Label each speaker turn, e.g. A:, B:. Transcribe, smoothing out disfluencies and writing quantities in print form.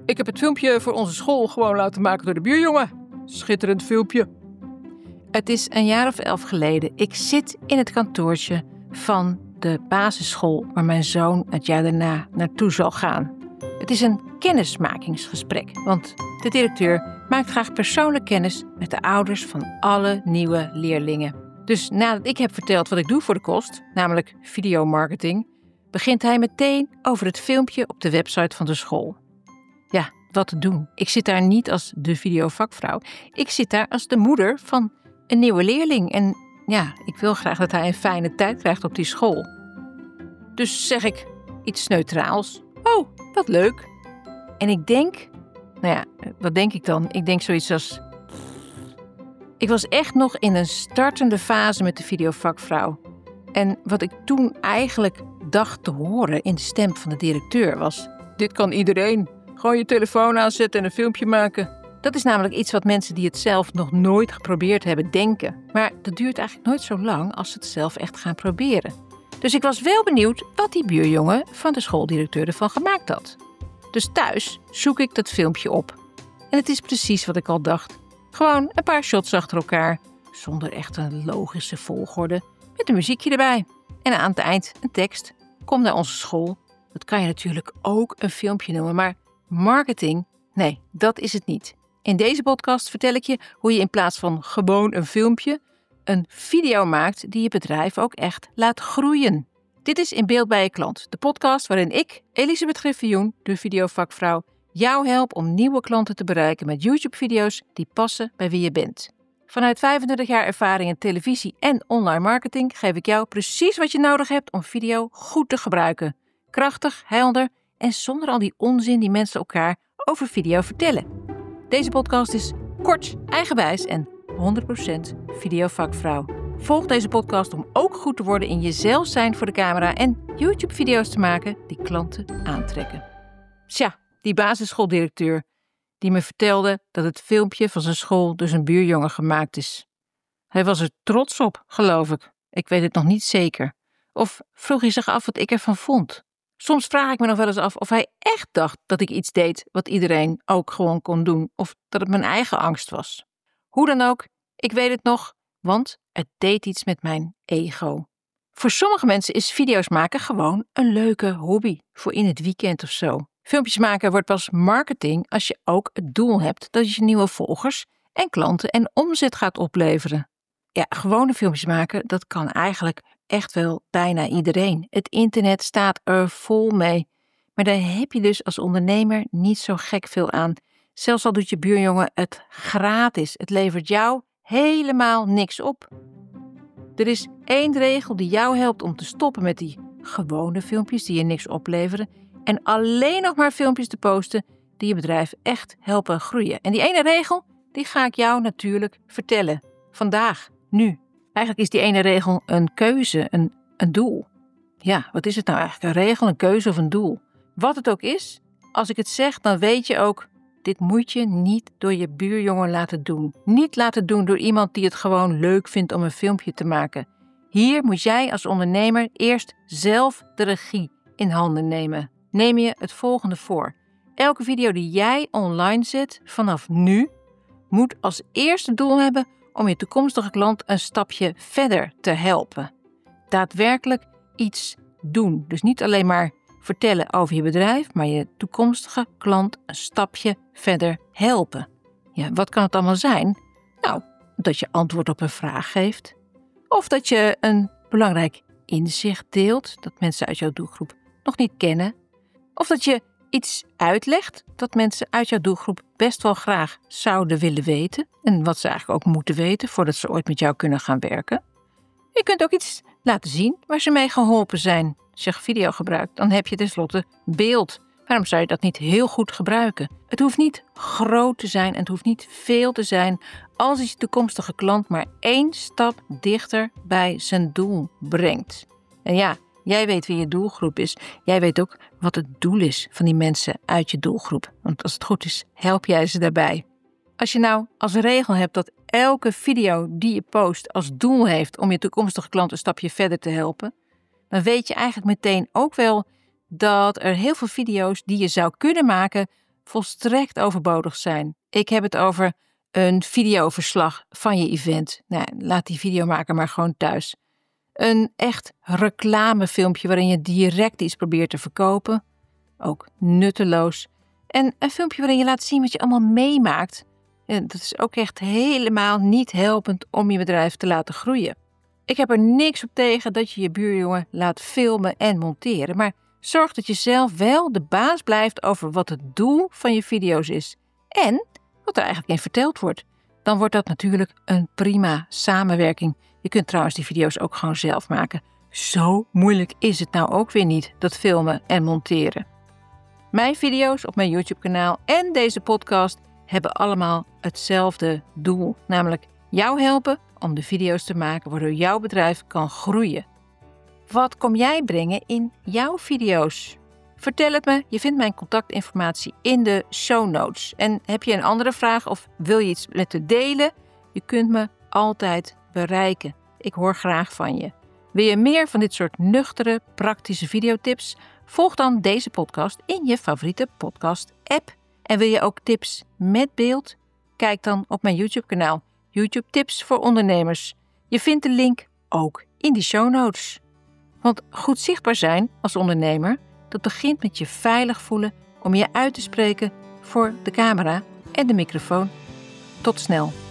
A: Ik heb het filmpje voor onze school gewoon laten maken door de buurjongen. Schitterend filmpje. Het is een jaar of 11 geleden. Ik zit in het kantoortje van de basisschool waar mijn zoon het jaar daarna naartoe zal gaan. Het is een kennismakingsgesprek, want de directeur maakt graag persoonlijk kennis met de ouders van alle nieuwe leerlingen. Dus nadat ik heb verteld wat ik doe voor de kost, namelijk videomarketing, begint hij meteen over het filmpje op de website van de school. Ja, wat te doen? Ik zit daar niet als de videovakvrouw. Ik zit daar als de moeder van een nieuwe leerling. En ja, ik wil graag dat hij een fijne tijd krijgt op die school. Dus zeg ik iets neutraals. Oh, wat leuk. En ik denk, wat denk ik dan? Ik denk zoiets als... Ik was echt nog in een startende fase met de videovakvrouw. En wat ik toen eigenlijk dacht te horen in de stem van de directeur was... Dit kan iedereen. Gewoon je telefoon aanzetten en een filmpje maken. Dat is namelijk iets wat mensen die het zelf nog nooit geprobeerd hebben denken. Maar dat duurt eigenlijk nooit zo lang als ze het zelf echt gaan proberen. Dus ik was wel benieuwd wat die buurjongen van de schooldirecteur ervan gemaakt had. Dus thuis zoek ik dat filmpje op. En het is precies wat ik al dacht. Gewoon een paar shots achter elkaar, zonder echt een logische volgorde, met een muziekje erbij. En aan het eind een tekst. Kom naar onze school. Dat kan je natuurlijk ook een filmpje noemen, maar marketing, nee, dat is het niet. In deze podcast vertel ik je hoe je in plaats van gewoon een filmpje een video maakt die je bedrijf ook echt laat groeien. Dit is In Beeld bij je klant, de podcast waarin ik, Elisabeth Griffioen, de videovakvrouw, jou help om nieuwe klanten te bereiken met YouTube-video's die passen bij wie je bent. Vanuit 25 jaar ervaring in televisie en online marketing geef ik jou precies wat je nodig hebt om video goed te gebruiken. Krachtig, helder en zonder al die onzin die mensen elkaar over video vertellen. Deze podcast is kort, eigenwijs en 100% videovakvrouw. Volg deze podcast om ook goed te worden in jezelf zijn voor de camera en YouTube-video's te maken die klanten aantrekken. Tja, die basisschooldirecteur die me vertelde dat het filmpje van zijn school door zijn buurjongen gemaakt is. Hij was er trots op, geloof ik. Ik weet het nog niet zeker. Of vroeg hij zich af wat ik ervan vond. Soms vraag ik me nog wel eens af of hij echt dacht dat ik iets deed wat iedereen ook gewoon kon doen. Of dat het mijn eigen angst was. Hoe dan ook, ik weet het nog, want het deed iets met mijn ego. Voor sommige mensen is video's maken gewoon een leuke hobby. Voor in het weekend of zo. Filmpjes maken wordt pas marketing als je ook het doel hebt dat je nieuwe volgers en klanten en omzet gaat opleveren. Ja, gewone filmpjes maken, dat kan eigenlijk echt wel bijna iedereen. Het internet staat er vol mee. Maar daar heb je dus als ondernemer niet zo gek veel aan. Zelfs al doet je buurjongen het gratis. Het levert jou helemaal niks op. Er is 1 regel die jou helpt om te stoppen met die gewone filmpjes die je niks opleveren. En alleen nog maar filmpjes te posten die je bedrijf echt helpen groeien. En die ene regel, die ga ik jou natuurlijk vertellen. Vandaag, nu. Eigenlijk is die ene regel een keuze, een doel. Ja, wat is het nou eigenlijk? Een regel, een keuze of een doel? Wat het ook is, als ik het zeg, dan weet je ook... Dit moet je niet door je buurjongen laten doen. Niet laten doen door iemand die het gewoon leuk vindt om een filmpje te maken. Hier moet jij als ondernemer eerst zelf de regie in handen nemen. Neem je het volgende voor. Elke video die jij online zet vanaf nu moet als eerste doel hebben om je toekomstige klant een stapje verder te helpen. Daadwerkelijk iets doen. Dus niet alleen maar vertellen over je bedrijf, maar je toekomstige klant een stapje verder helpen. Ja, wat kan het allemaal zijn? Nou, dat je antwoord op een vraag geeft. Of dat je een belangrijk inzicht deelt dat mensen uit jouw doelgroep nog niet kennen. Of dat je iets uitlegt dat mensen uit jouw doelgroep best wel graag zouden willen weten. En wat ze eigenlijk ook moeten weten voordat ze ooit met jou kunnen gaan werken. Je kunt ook iets laten zien waar ze mee geholpen zijn. Als je video gebruikt, dan heb je tenslotte beeld. Waarom zou je dat niet heel goed gebruiken? Het hoeft niet groot te zijn en het hoeft niet veel te zijn als je toekomstige klant maar 1 stap dichter bij zijn doel brengt. En ja, jij weet wie je doelgroep is. Jij weet ook wat het doel is van die mensen uit je doelgroep. Want als het goed is, help jij ze daarbij. Als je nou als regel hebt dat elke video die je post als doel heeft om je toekomstige klant een stapje verder te helpen, dan weet je eigenlijk meteen ook wel dat er heel veel video's die je zou kunnen maken volstrekt overbodig zijn. Ik heb het over een videoverslag van je event. Nou, laat die videomaker maar gewoon thuis. Een echt reclamefilmpje waarin je direct iets probeert te verkopen. Ook nutteloos. En een filmpje waarin je laat zien wat je allemaal meemaakt. En dat is ook echt helemaal niet helpend om je bedrijf te laten groeien. Ik heb er niks op tegen dat je je buurjongen laat filmen en monteren. Maar zorg dat je zelf wel de baas blijft over wat het doel van je video's is. En wat er eigenlijk in verteld wordt. Dan wordt dat natuurlijk een prima samenwerking. Je kunt trouwens die video's ook gewoon zelf maken. Zo moeilijk is het nou ook weer niet, dat filmen en monteren. Mijn video's op mijn YouTube-kanaal en deze podcast hebben allemaal hetzelfde doel. Namelijk jou helpen om de video's te maken waardoor jouw bedrijf kan groeien. Wat kom jij brengen in jouw video's? Vertel het me, je vindt mijn contactinformatie in de show notes. En heb je een andere vraag of wil je iets met me delen? Je kunt me altijd bereiken. Ik hoor graag van je. Wil je meer van dit soort nuchtere, praktische videotips? Volg dan deze podcast in je favoriete podcast-app. En wil je ook tips met beeld? Kijk dan op mijn YouTube-kanaal YouTube Tips voor Ondernemers. Je vindt de link ook in die show notes. Want goed zichtbaar zijn als ondernemer, dat begint met je veilig voelen om je uit te spreken voor de camera en de microfoon. Tot snel.